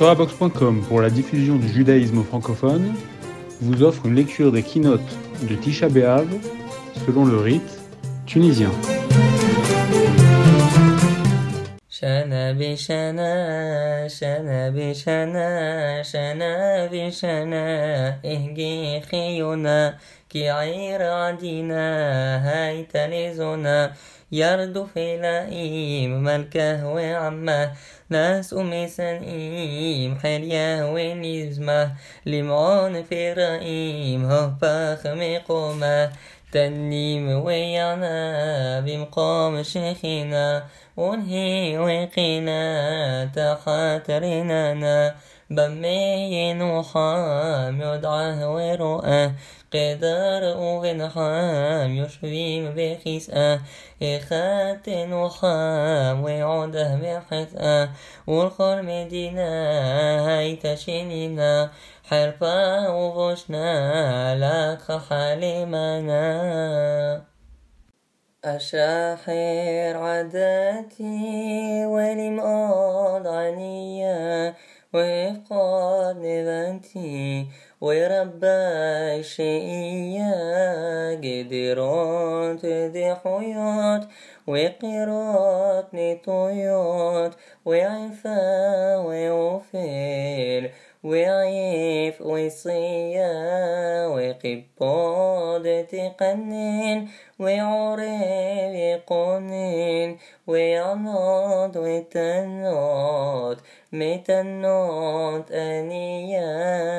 Torahbox.com, pour la diffusion du judaïsme francophone, vous offre une lecture des keynotes de Tisha B'Av selon le rite tunisien. Shana bishana, shana bishana, shana bishana, ihgi khiyuna, ki'ir adina, hayta lizuna, yardu filaim, malkah وعمه, ناس مسنئيم, حليا ونزمه, لمعون في رئيم, هفاخ مقومه, تنيم ويعنا, بمقام شيخنا, ونهي وقنا تحت رنانا, بمي نحام يدعه ورؤه, قدر وغنحام يشويم بخسأه, إخات نحام وعده بحسأه, والخر مدينة هيت شنينا, حرفا وغشنا لك حليمنا. أشاحر عاداتي ولمقاض عنيا, وإفقاد نذنتي وربا شيئيا, قدرات ذي حيات وقرات نطيات, وعفا ووفيل وعيف وصيا, وقباد تقنن وعرب يقنن, وعناد وتناد متناد أنيا,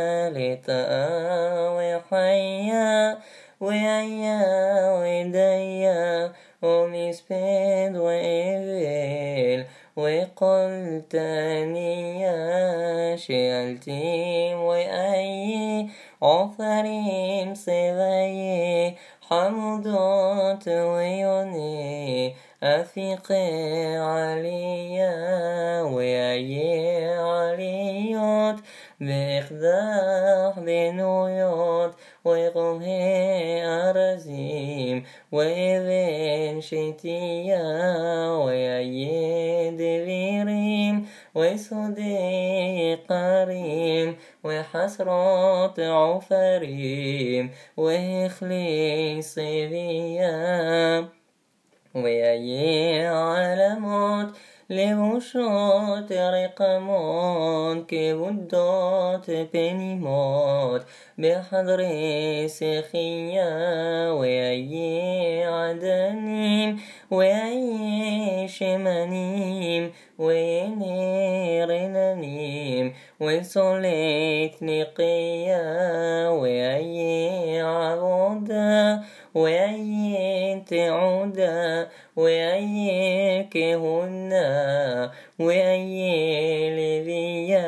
لطاء وحيا وعيا وديا, ومسبد وإبل وقلت أنيا, شيلتيم وأي عفريم سبي, حمدات ويوني أفقي عليا, وأي عليات بإخداح بنويات, ويقومي أرزيم وإذن شتيا, وأي دليريم ويسودي قريم, وحسرات عفريم وإخليص بيا, وأي علامات لبشرات رقمات, كبدات بنيمات بحضر سخيا, وأي عدنيم وأي شمانيم, وينير ننيم وصليت نقيا, وأي عبودا وأي تعودا, وأي كهنا وأي لذيا,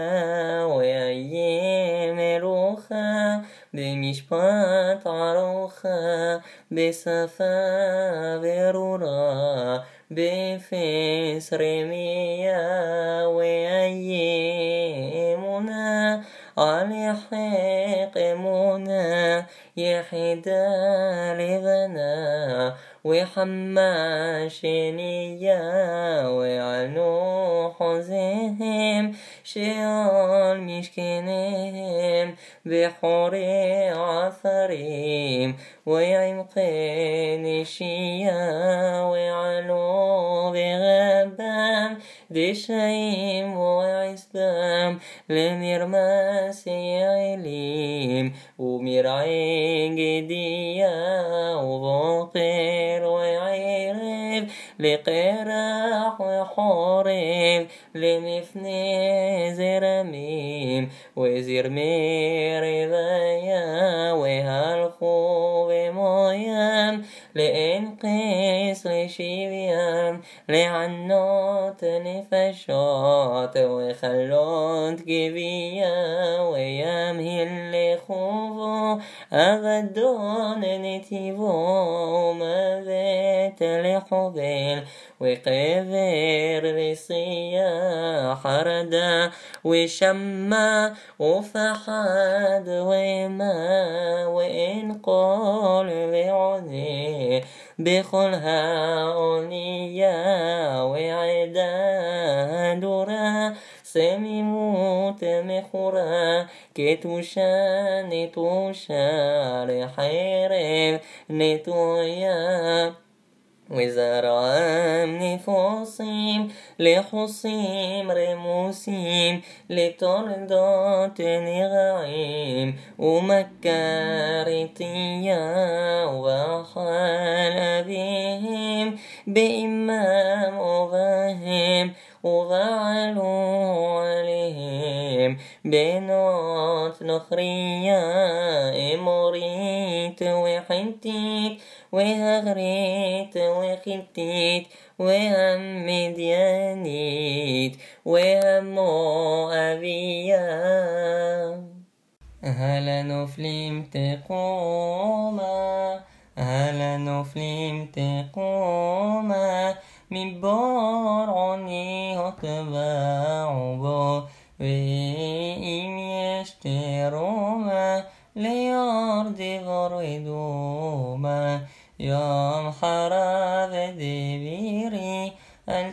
وأي ملوخا بمشبات عروخا, بصفا برورا بفيس رميا, وأي منا على حق منا, يحدا لغنا وحما شنيا, وعنو حزهم شيال مشكنهم, بحوري عفريم ويعمقين شيا, وعنو بغبام دشيم وعسبام, لمرماس يعليم ومرعي قديا, وباطل وعيرب لقراح وحورب, لمفني زرميم وزرمير ذايا, وهالخو بمويام لإنقيس لشيبيام, لعنات نفشات وخلوت قبيا, ويامهل لخوفو أغدون نتيبو, ماذات لحبيل وقذر رصيا, حردا وشما وفحاد وما, وإن قال بعدي بخلها أوليا, وعدا درا سميموت מכורה, כתושה נטושה לחרב נטויה. וזרעם נפוסים לחוסים רמוסים לתולדות נרעים ומכר תיה ובחל אביהם באמם ובהם ובעלו עליהם בנות נוכריה אמורית וחמתית והגרית וחיתית והמדיינית והמואביה. הנופלים תקומה, הנופלים תקומה, מבור עוני הטבעו בו, ואם יש תרומה ליור דבור ודומה. יום חרב דבירי אל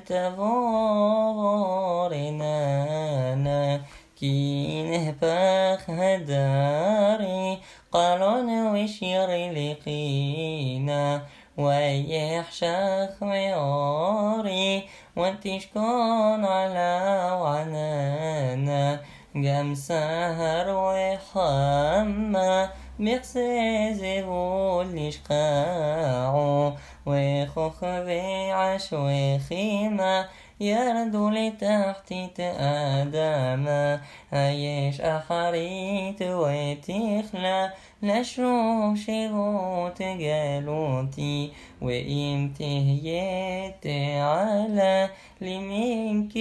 תבור עיננה, כי נהפך הדרי قالون وشير لقينا ويحشخ ويوري وتشكون على عنانا قام سهر وحما مقسي زبول نشقاعو وخخ بعش وخيمة يردو لتحت آدما هيش أحريت وتخلى لشوف شغوت جالوتي وإم تهيت على لمنك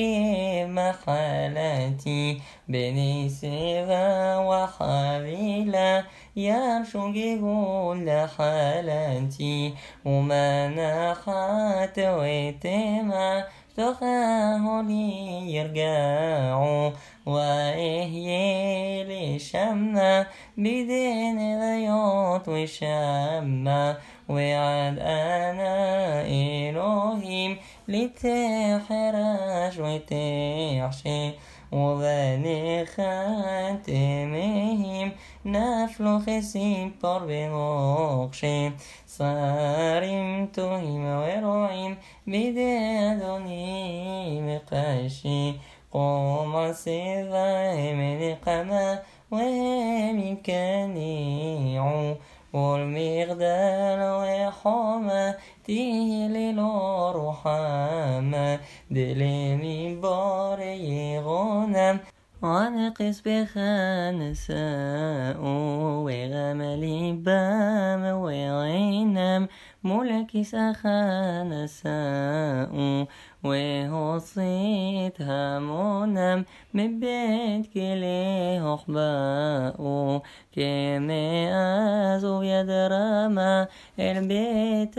محالتي بني سيغا وحبيلا يرشو جبول حالتي وما نحات وتما تخاه لي يرجعوا وإهي لشمنا بدين غيوت وشمع وعد أنا إلهيم لتحرش وتحشي وبني خاتمهم نفلو خسيم بار بمقشي صارم تهم ورعيم بدي أدوني مقاشي قوم سيفا من قما وهم كنيعو والمغدال وحما تيلي لروحاما دلي من باري غنم ونقص بخانساء وغملي بام وعينم ملك سخانساء وهصيت همونم من بيت كليه أخباء كمي أزو يدرما البيت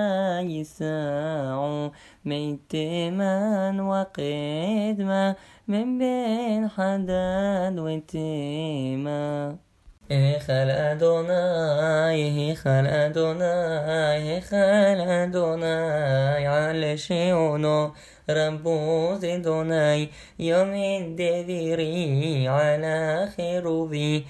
خايساء ميتمان وقدما من بين حداد وتيما. היכל אדוני, היכל אדוני, היכל אדוני, על שעונו רבוז אדוני, יומד דבירי על החירובי,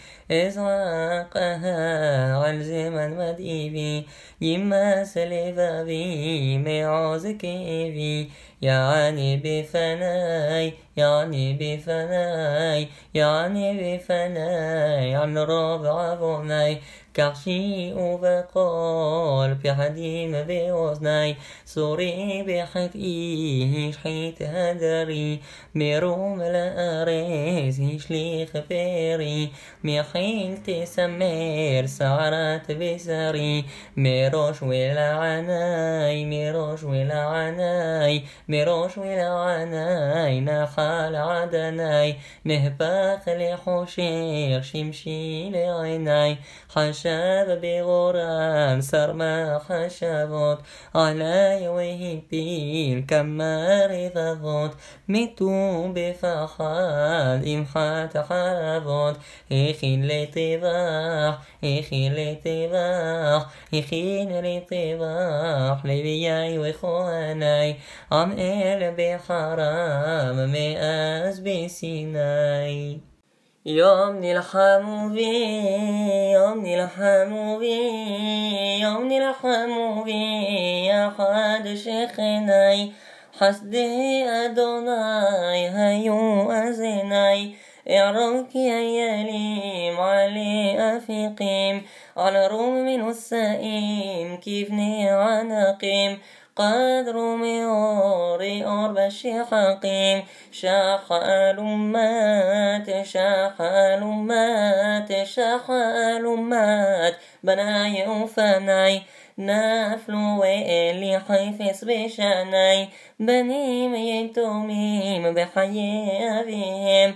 אזעקה על זמן מדאיבי, ימס לבבי מעוז כאבי, يعني بفناي يعني بفناي يعني بفناي عن ربع بناي كعشي وبقول بحديم بوزناي سوري بحكيه شحيت هدري مروم لأريز يشلي خبيري ميحيل تسمير سعرات بسري ميروش ولعناي ميروش ولعناي ميروش ولعناي نحال عدناي نهباخ لحوشير شمشي لعيناي حش شاب بغرام سر ما خشبت على وهبيل كما رفضت متو بفخال إمحات حربت إخي لطباح إخي لطباح إخي لطباح لبياي وإخواني عم إل بحرام مئاز بسيناي يوم نلحموا بي يوم نلحموا بي يوم نلحموا بي يا حد شيخناي حسدي أدوناي هيو أزناي اعرك يا يليم علي أفقيم على روم من السائم كيفني عنقيم قدر ميوري أربشي حقيم شاح ألمات شاح ألمات شاح ألمات بناي وفناي نافلو وإلي حيفس بشاني بني ميتوميم بحي أبيهم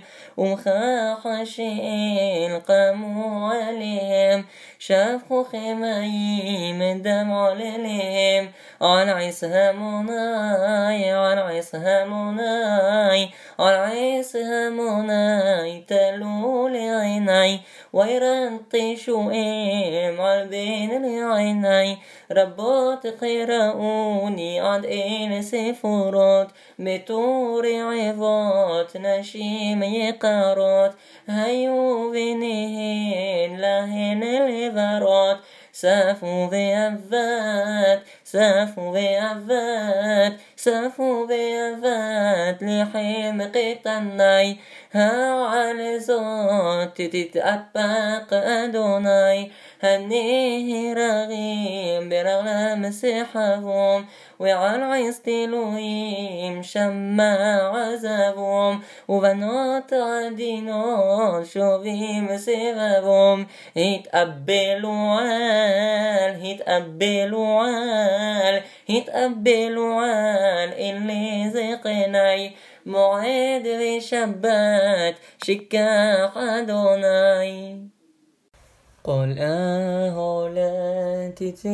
ومخاخشين قاموا عليهم شافوا خمايم دمع لليهم عن عيسها مناي عن عيسها مناي عن عيسها مناي تلو لعيني ويرنطشوا إيم عالبين لعيني ربوت قراؤوني عن إين سفرات بتور عظات نشيم يقارات هيو بنهين لهن العبارات سافوا بأبات سافوا بأبات سافوا بأبات لحين قطناي ها على زوت تتأبق أدوناي هنيه رغيم برغم سحبهم وعن عيستلوهم شمع عذابهم وبنات عدينون شوفهم سببهم هيتقبلوا عال هيتقبلوا عال هيتقبلوا عال اللي زقناي موعد بشبات شكاح أدوناي قل لا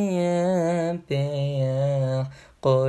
تتيبيح قل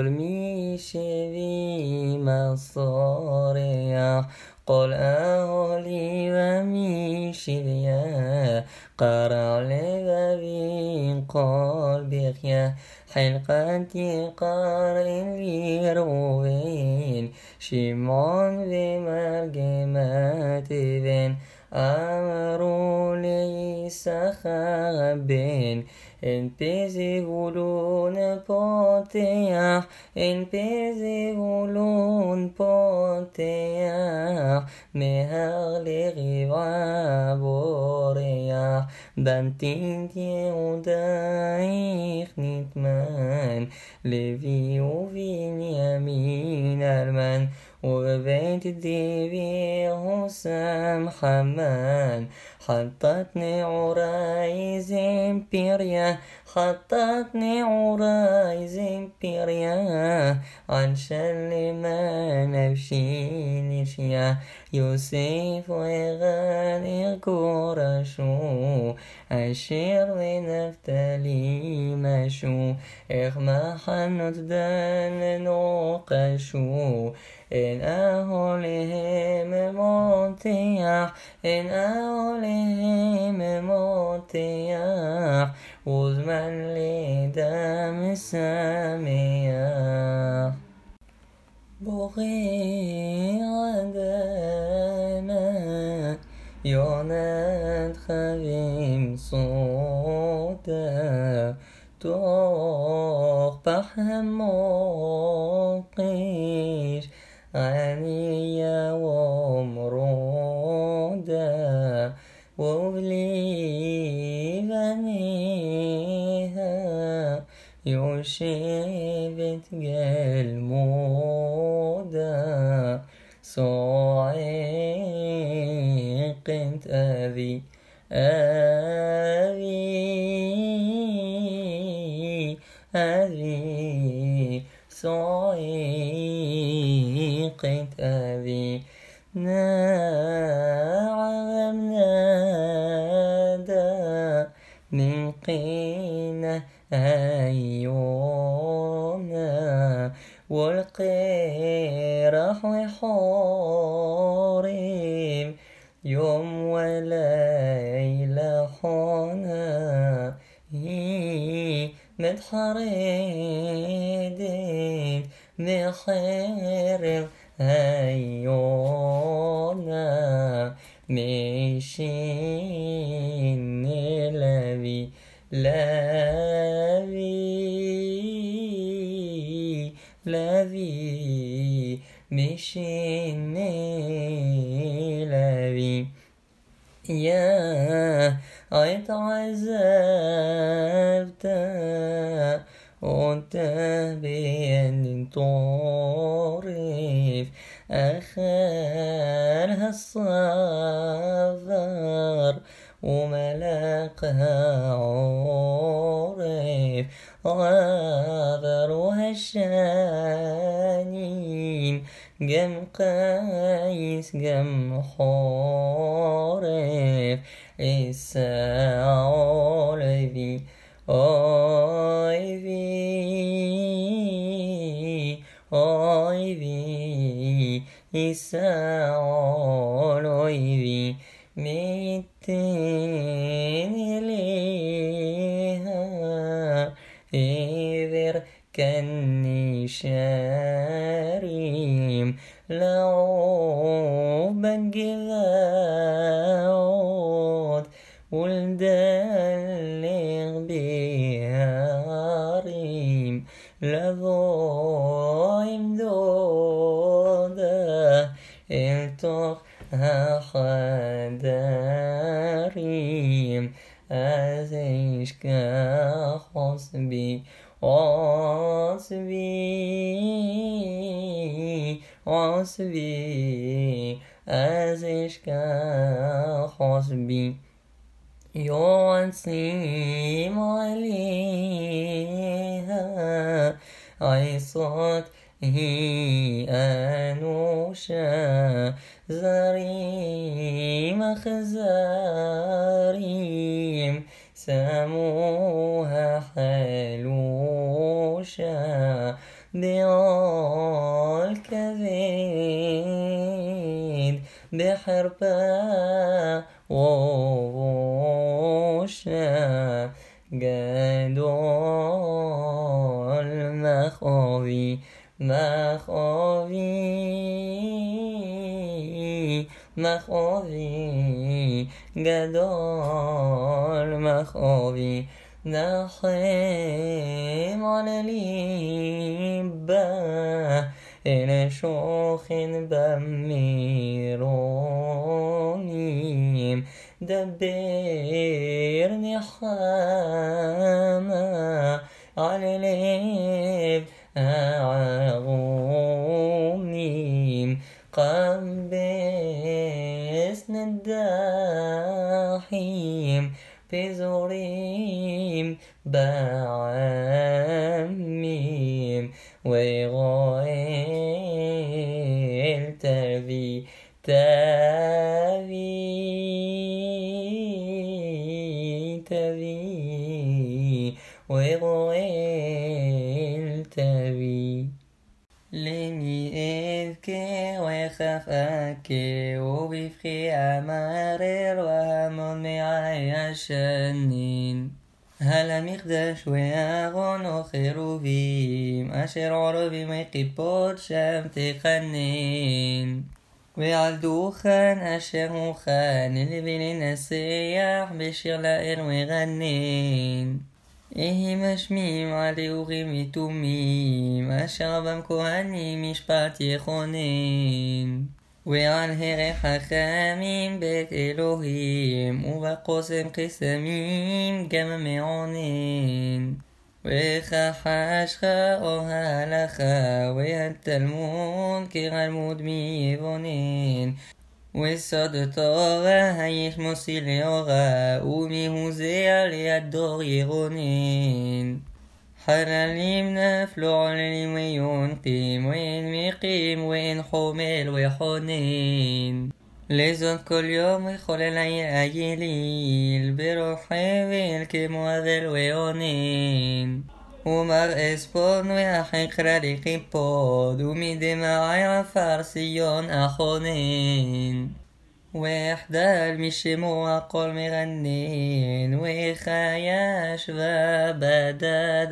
ميشي مصاريح قل لي وميشي بيا قرع لبابين قلبك يا حلقتي قارئ لي روين شمعون بمرجمات بين أمروا لي سخابين إن بيزيغولون بوتياح إن بيزيغولون بوتياح مهغلي غيبا بورياح بنتين تيودايخ نتمان لفي وفين يمين المان وبيت الدبي حسام حمان حطتني عرايز امبيريا حطتني عرايز امبيريا عشان ما نمشي يا يوسف وغاني قرشو عشير ونفتلي مشو إغما حنط دان نوقشو إن أهلهم موتيح إن أهلهم موتيح وزمن لدم ساميح بغي عدنا يوناد خبيم صوتا توق بحم موقيش عنيا ومرودا وبلي بنيها يوشبت قلمودا صاعقت أبي أبي صاعقت أبي نعم نادى من قينا أيونا والقيرح وحوريم يوم وليلة حونا هي متحريدين بخير أيونا مشين لبي لبي مشين لبي يا عيت عذبت وانت بين طريف آخرها الصفر وملقها عرف غابرها الشانين جم قيس جم حورف الساعة لذي أيبي الساعة لذي ميتين ليها إذر كني شاريم لعوبا جذاود والدلق بهاريم لذويم دوده التوخ خداريم أزيشك حسبي عصبي أزيشك حسبي يوانسيم عليها عيصات هي أنوشا زريم خزاريم سموها حلوشا ديال كذيد بحربا ووشا قدول مخوفي قدول مخوفي نحيم على ليبا إن شوخ بميرونيم دبرني حما على ليب أعغونيم قبسنا الداحيم في زوريم بعميم وغيل تبي وغيل تبي لمي إذكي وخفاكي وبفخي أمارر وهمون معايا شنين هلا مقدش وياغون وخروفيم أشر عربي ميقبود شام تقنين وعلى دوخان أشر مخان اللي بين السياح بشير لائر ويغنين إيه مشميم علي وغيمي توميم أشربم كوهني مشبات يخونين وعن هري حخامين بيت إلهيم وبقوسم قسميم جمع معونين وخحاشخا وهالخا وهالتلمود كغالمود ميبونين والصد طاغة هيش موسيل يوغا وميهوزي ليدور يغونين حلاليم نفلو علي وينقيم وين ميقيم وين حومل ويحونين לזאת כל יום יחולל היליל, ברוחבל כמו אבל ואונן. ומר אספון והחקרה לכיפוד, ומדמעי עפר ציון אחונן. ויחדל משמוע קול מרנן, וחייש ובדד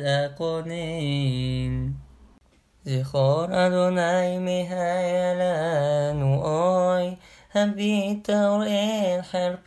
אקונן. זכור אדוני מההיה לנו, אוי הביט אוראל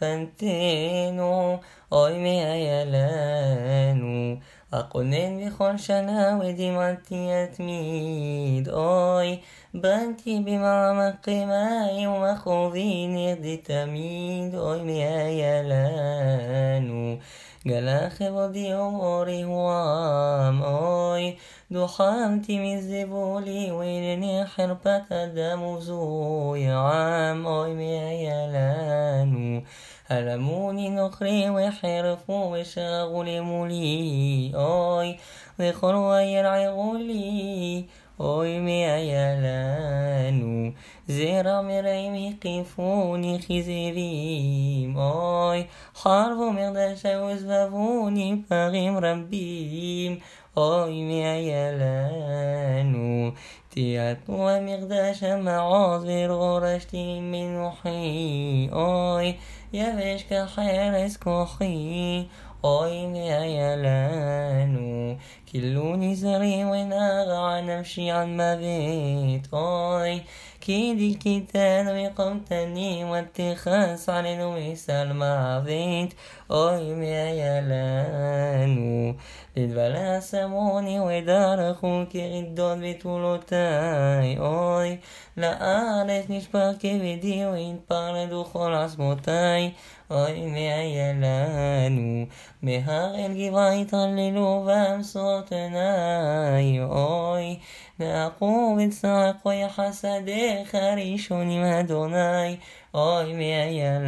חרפתנו, אוי מההיה לנו. אקונן בכל שנה ודמעתי אתמיד, אוי בנתי במעמקי מים ומחובי נרדי תמיד, אוי מההיה לנו. גלה כבודי ואורי הוא עם, אוי דוחמתי מזבולי ואינני חרפת אדם ובזוי עם, אוי מההיה לנו. הלמוני נוכרי וחרפו ושגו למולי, אוי וכלו וירערו לי, אוי מההיה לנו. זרע מרעים הקיפוני חזירים, אוי חרבו מרדשה וזבבוני פרים רבים, אוי מההיה לנו. תיעטו המרדש המעוז ורורשתי מנוחי, אוי יבש כחרס כוחי, אוי מההיה לנו. כילוני זרים ונגע נפשי על מוות, אוי כי דיכיתנו וקמתני ותכעס עלינו מסל מוות, אוי מההיה לנו. לדבלה שמוני ודרכו כרדות בתולותיי, אוי לארץ נשפך כבדי והתפרדו כל עצמותיי, אוי מההיה לנו. מהר אל גבעה התהללו ועמסות עיניי, אוי נעקו וצעקו יחסדיך ראשונים אדוני, אוי מההיה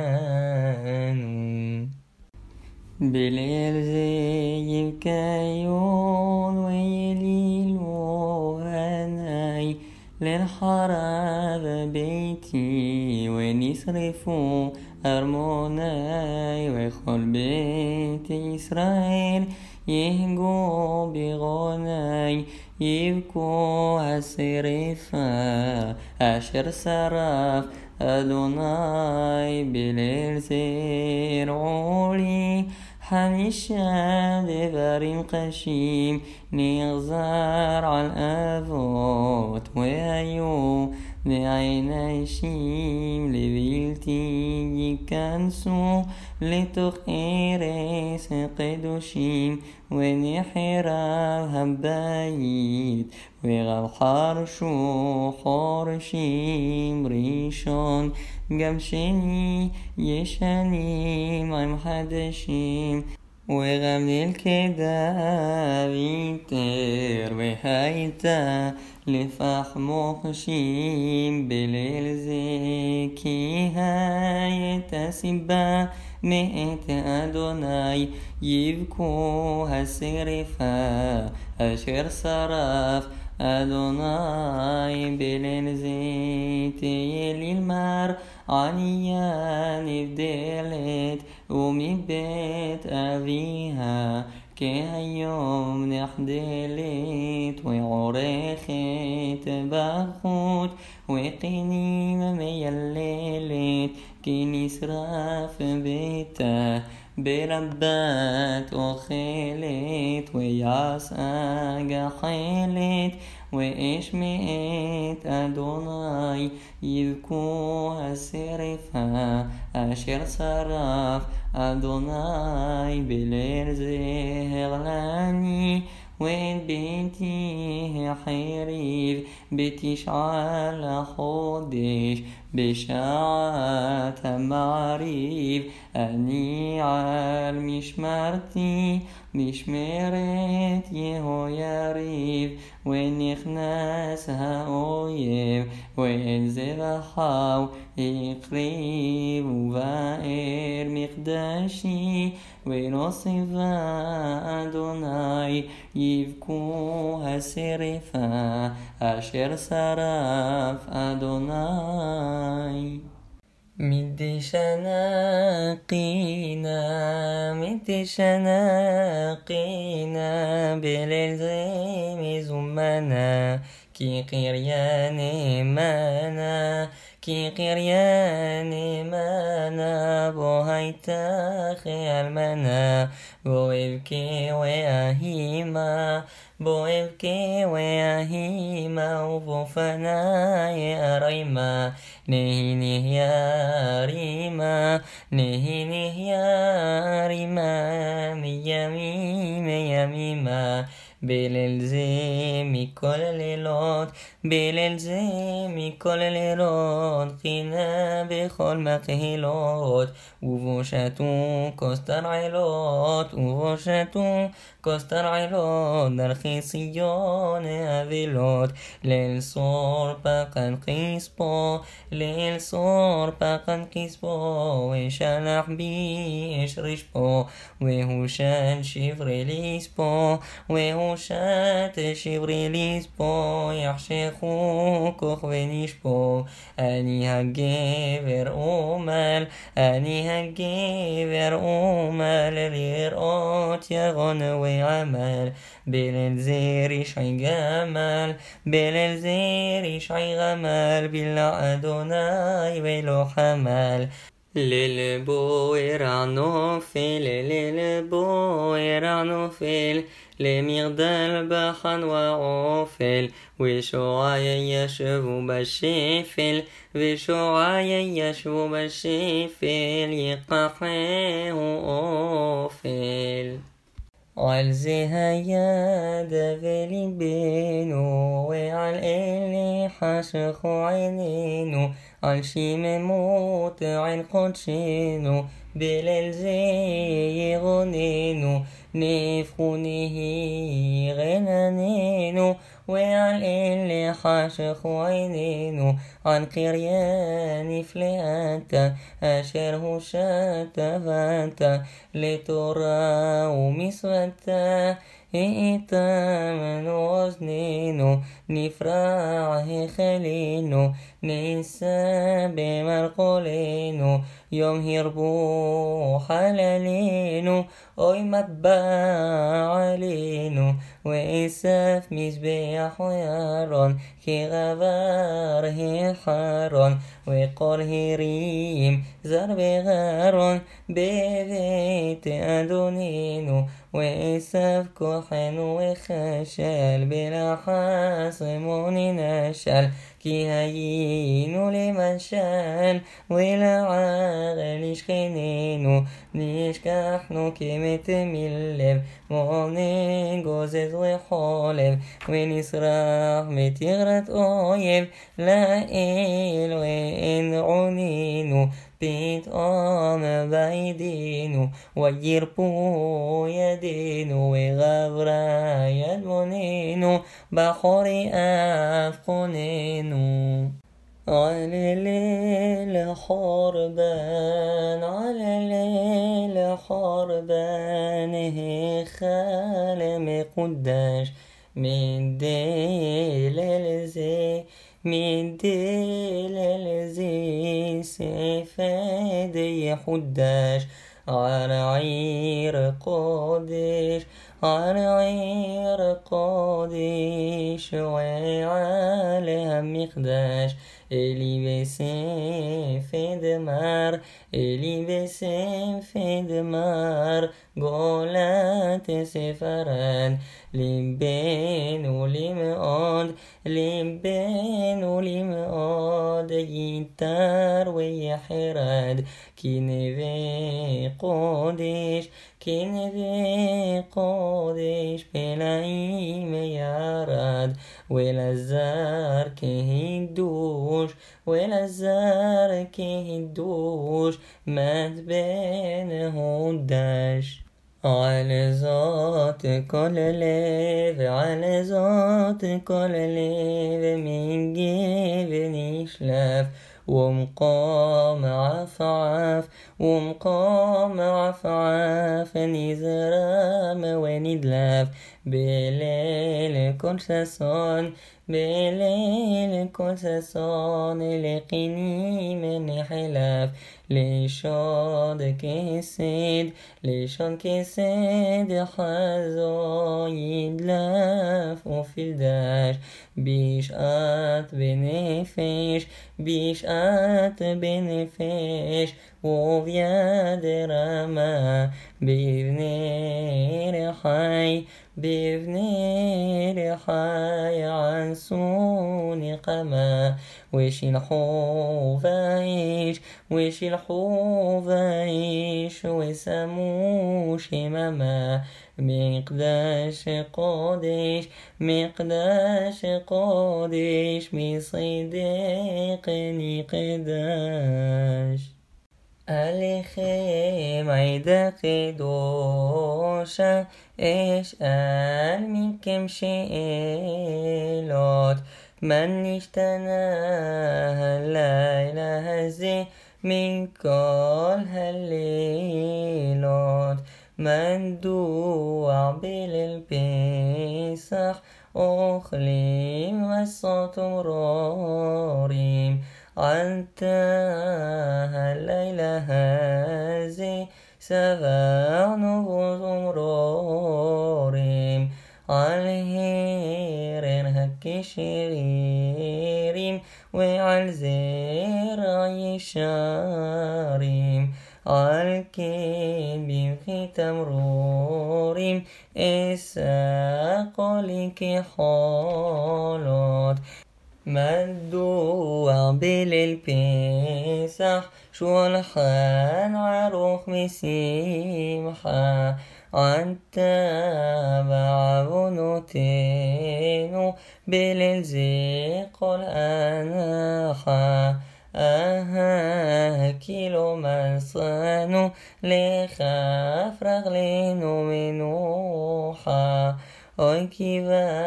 לנו. בליל זה יבקיון וילילו עיני, ליל חרב ביתי ונשרפו ארמוני, וכל בית ישראל יהגו בגוני, יבכו השרפה אשר שרף אדוני. בליל זה הראו לי 5 דברים קשים, נגזר על אבות והיו בעיני אישים, לבלתי ייכנסו לתוך ארץ הקדושים, ונחרב הבית וגם חרשו חורשים, ראשון גם שני ישנים עם חדשים, וגם נלכדה ויתר והייתה לפח מוקשים. בליל זה כי הייתה סיבה מאת אדוני, יבכו השרפה אשר שרף אדוני. בליל זה תהיה ללמר ענייה נבדלת ומבית אביה, כהיום נחדלת ועורכת בחוט, וקינים מייללת כי נשרף ביתה. ברבת אוכלת ויעשה גחלת, ואש מאת אדוני יבכו השרפה אשר שרף אדוני. בליל זה הרלני ואת ביתי החריב, ב9 לחודש בשעת המעריב. אני על משמרתי משמרת יהויריב, ונכנס האויב ואל זבחיו הקריב, ובאר מקדשי ונוסיפה אדוני. יבכו השרפה אשר שרף אדוני. مدي شناقينا بللزم زمنا كي قرياني مانا بوهيتا خيال منا بويبكي وياهيما وبوفنا يا ريما نهي يا ريما ميميما بللزمي كل ليلات قنا بخل مقهلات وفوشتون كستر عيلات نرخيصيون هذلات للصور بقن قيسبو وشلح بيش رشبو وهوشان شفري ليسبو يحشيخو كوخ ونشبو أني هجيفر أومال ليرقوت يغن ويعمل بللزير شعي غمال بلا أدوناي ويلو حمل للبوير عنوفل لمغدل بخن وعوفل وشعاي يشبو بالشفل يقحيه أوفل والزها يا دفلي بينو وعلى اللي حشخ عينينو عالشي مموت عين قدشينو بللزي غنينو نفخونه غنانينو وعلى اللي حاشخ عينينو عن قريان فلانتا أشره شاتا فانتا لترى ومسوتا إيتا من وزنينو نفرعه خلينو ننسى بمرقلينو يوم هربو حلالينو أي مبا علينو وإساف مزبيح ويارون كي غباره حارون وقال هريم زرب غارون ببيت أدونينو وإساف كحن وخشال بلا حاصمون نشال كي هينو لمن شال ولا عاغل شخينينو نشكحنو كمت ملم مونين جوزز وحولم ونسرح متغرت أويب لا إل وإن عنينو بيت بعيدينو ويربو يدينو وغبرا يدمونينو بحوري أفقونينو على الليل حربان هي خالم قداش من ديل الزي سفادي حداش على عير قادش وعلى مقداش اللي بسم في دمار قولات سفران لبين ولمقاد جيتار ويحراد كنبي قادش بلايم ياراد والزار كهدوش مات بينه الداش على ذات كل ليف من جبني شلاف ومقام عفعاف نزرام وندلاف بليل كل בליל כל ששון לקיני מנחלף לשוד כסד חזו ידלף ופלדש בשעת בנפש וביד רמה בבני רחי עשו נקמה ושלחו ואיש ושמו שממה מקדש קודש מצדק נקדש עליכם עדה קדושה אשאל מכם שאלות من נשתנה הלילה הזה מכל הלילות מדוע בליל פסח אוכלים מסות ומרורים עלתה הלילה הזה שבענו וזמרורים על הרר הכשרים ועל זרע ישרים על כן במחי תמרורים אשא קולי כחולות מדוע בליל פסח שולחן ערוך משמחה ענתה בעוונותינו בליל זה כל הנחה כי לא מצאנו לכף רגלינו מנוחה אוי כי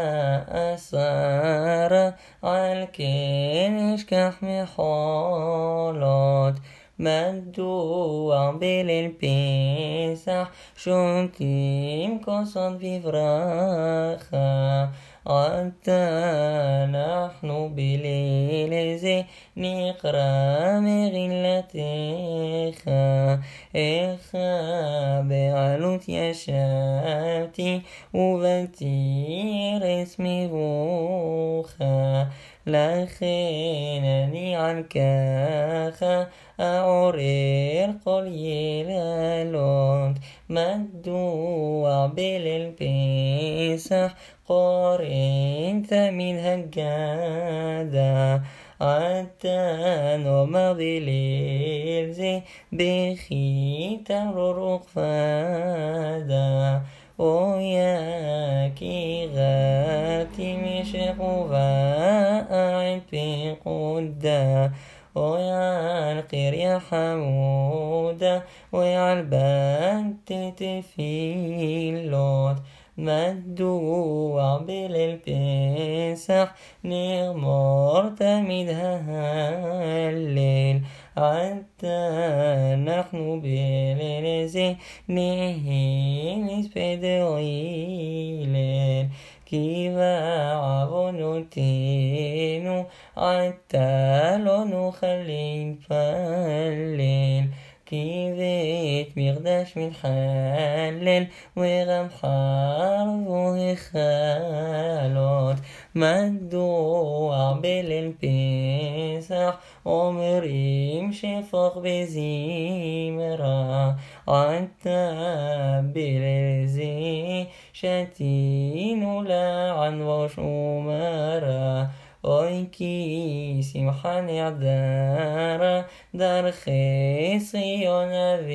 באסרה על כן אשכח מחולות מדוע בליל פסח שותים כוסות בברכה עתה אנחנו בליל זה נקרא מגילתך איך בעלות ישבתי ובתירס מבוכה לכן אני על ככה אעורר כל יללות מדוע בליל פסח קוראים תמיד הגדה עתה נאמר בליל זה בכי תמרור וכבדה אויה כי גרתי משכובה על פקודה אוי על קריה חמודה אוי על בת תפילות מדוע בליל פסח נגמור תמיד ההלל עתה אנחנו בליל זה נהי מספד הלל כי בעוונותינו עתה לא נוכל להתפלל כי בית מקדש מתחלל וגם חרבו החלות מדוע בליל פסח אומרים שפוך בזמרה עתה בליל זה שתינו לען ושומרה אוי כי שמחה נעדרה דרכי ציון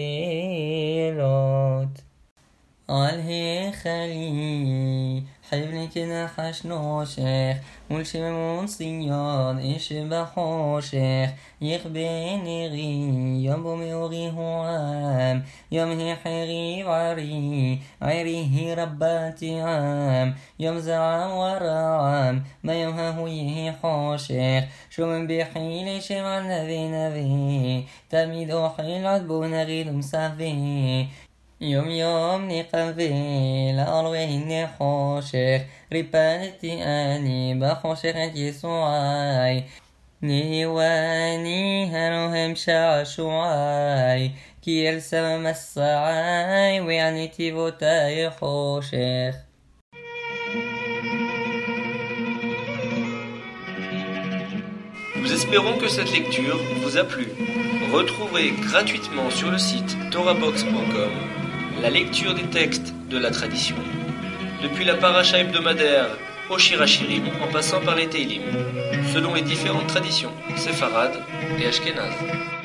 אבילות על היכלי חבני כנחש נושך מול שממון ציון איש בחושך יכבה נרי יום בו מאורי הועם יום החריב ערי היא רבתי עם יום זעם ורעם ביום ההוא יהי חושך שומם בכי לשם על נבי תמיד אוכל עד בו נגיד ומסבי יום יום נקווה לאלוהים נחושך, ריפדתי אני בחושך את יסועי, נהיווני הנוהם שעשועי, כי אל סם מסעי ועניתיבותי חושך. Nous espérons que cette lecture vous a plu. Retrouvez gratuitement sur le site torahbox.com la lecture des textes de la tradition, depuis la paracha hebdomadaire au Shirachirim en passant par les Teilim, selon les différentes traditions séfarades et ashkénazes.